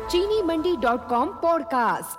चीनीमंडी.com podcast.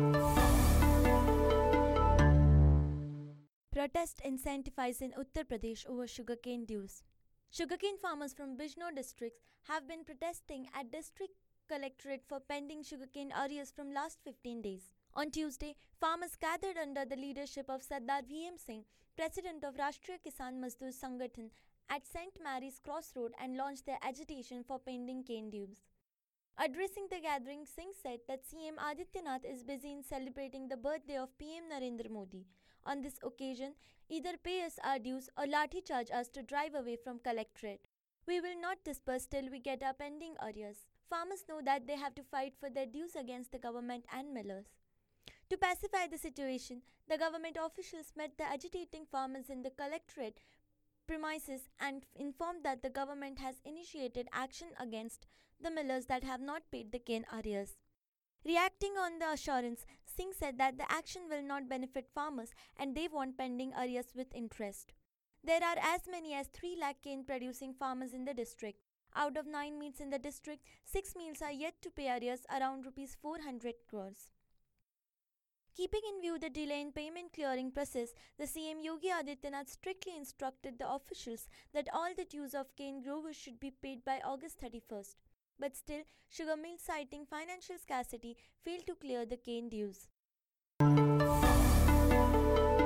Protest intensifies in Uttar Pradesh over sugarcane dues. Sugarcane farmers from Bijnor districts have been protesting at district collectorate for pending sugarcane arrears from last 15 days. On Tuesday, farmers gathered under the leadership of Sardar V.M. Singh, president of Rashtriya Kisan Mazdoor Sangathan, at St. Mary's Crossroad and launched their agitation for pending cane dues. Addressing the gathering, Singh said that CM Adityanath is busy in celebrating the birthday of PM Narendra Modi. On this occasion, either pay us our dues or lathi charge us to drive away from collectorate. We will not disperse till we get our pending arrears. Farmers know that they have to fight for their dues against the government and millers. To pacify the situation, the government officials met the agitating farmers in the collectorate premises and informed that the government has initiated action against the millers that have not paid the cane arrears. Reacting on the assurance, Singh said that the action will not benefit farmers and they want pending arrears with interest. There are as many as 3 lakh cane producing farmers in the district. Out of 9 mills in the district, 6 mills are yet to pay arrears around Rs 400 crores. Keeping in view the delay in payment clearing process, the CM Yogi Adityanath strictly instructed the officials that all the dues of cane growers should be paid by August 31st. But still, sugar mills citing financial scarcity failed to clear the cane dues.